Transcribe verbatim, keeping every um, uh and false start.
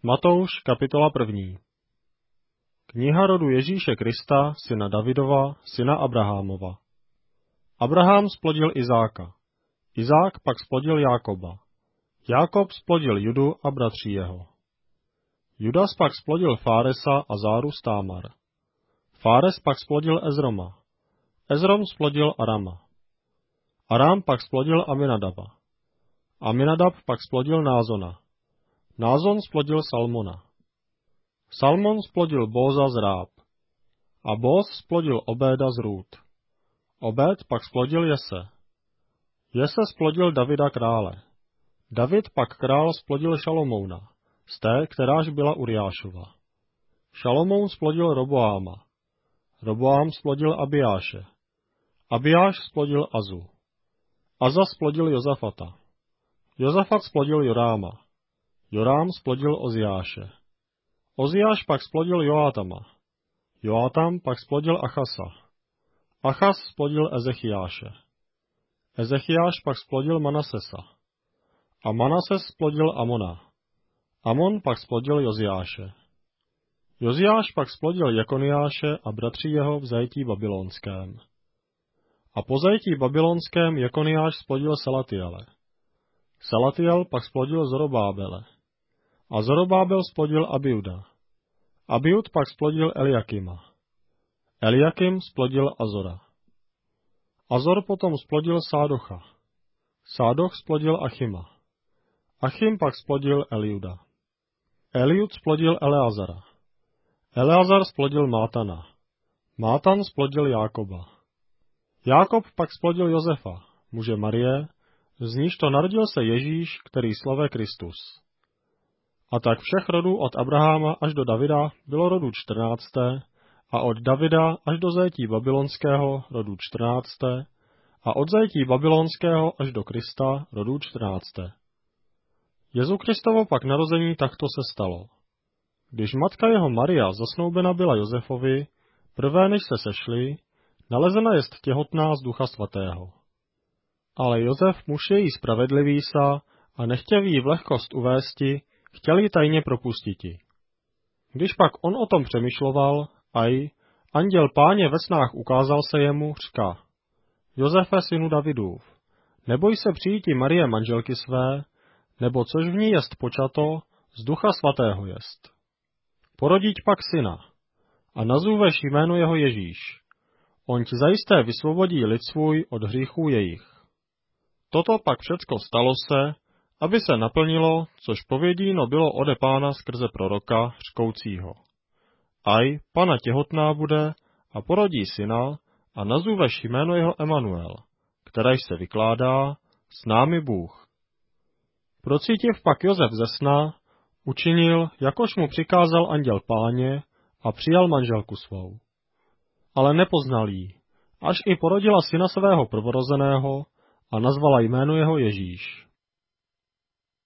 Matouš, kapitola první. Kniha rodu Ježíše Krista, syna Davidova, syna Abrahamova. Abraham splodil Izáka. Izák pak splodil Jákoba. Jákob splodil Judu a bratří jeho. Judas pak splodil Fáresa a Záru z Támar. Fáres pak splodil Ezroma. Ezrom splodil Arama. Aram pak splodil Aminadaba. Aminadab pak splodil Názona. Názon splodil Salmona. Salmon splodil Bóza z Ráb. A Bóz splodil Obéda z Rút. Obéd pak splodil Jese. Jese splodil Davida krále. David pak král splodil Šalomouna, z té, kteráž byla Uriášova. Šalomoun splodil Roboáma. Roboám splodil Abijáše. Abijáš splodil Azu. Aza splodil Jozafata. Jozafat splodil Joráma. Jorám splodil Oziáše. Oziáš pak splodil Joátama. Joátam pak splodil Achasa. Achas splodil Ezechiáše. Ezechiáš pak splodil Manasesa. A Manases splodil Amona. Amon pak splodil Joziáše. Joziáš pak splodil Jekoniáše a bratří jeho v zajetí babylonském. A po zajetí babylonském Jekoniáš splodil Salatiele. Salatiel pak splodil Zorobábele. A Zorobábel splodil Abiuda. Abiud pak splodil Eliakima. Eliakim splodil Azora. Azor potom splodil Sádocha. Sádoch splodil Achima. Achim pak splodil Eliuda. Eliud splodil Eleazara. Eleazar splodil Mátana. Mátan splodil Jákoba. Jákob pak splodil Josefa, muže Marie, z níž to narodil se Ježíš, který slove Kristus. A tak všech rodů od Abraháma až do Davida bylo rodu čtrnácté, a od Davida až do zajetí babylonského rodu čtrnácté, a od zajetí babylonského až do Krista rodu čtrnácté. Jezu Kristovo pak narození takto se stalo. Když matka jeho Maria zasnoubena byla Josefovi, prvé než se sešli, nalezena jest těhotná z Ducha Svatého. Ale Josef, muž její spravedlivý sa, a nechtěl jí v lehkost uvésti, chtěl ji tajně propustiti. Když pak on o tom přemýšloval, aj, anděl Páně ve snách ukázal se jemu, říká: Josefe, synu Davidův, neboj se přijíti Marie manželky své, nebo což v ní jest počato, z Ducha Svatého jest. Porodiť pak syna, a nazůveš jméno jeho Ježíš. On ti zajisté vysvobodí lid svůj od hříchů jejich. Toto pak všecko stalo se, aby se naplnilo, což povědíno bylo ode Pána skrze proroka řkoucího. Aj, Pana těhotná bude a porodí syna a nazůveš jméno jeho Emanuel, kteréž se vykládá s námi Bůh. Procítiv pak Josef ze sna, učinil, jakož mu přikázal anděl Páně, a přijal manželku svou. Ale nepoznal jí, až i porodila syna svého prvorozeného a nazvala jméno jeho Ježíš.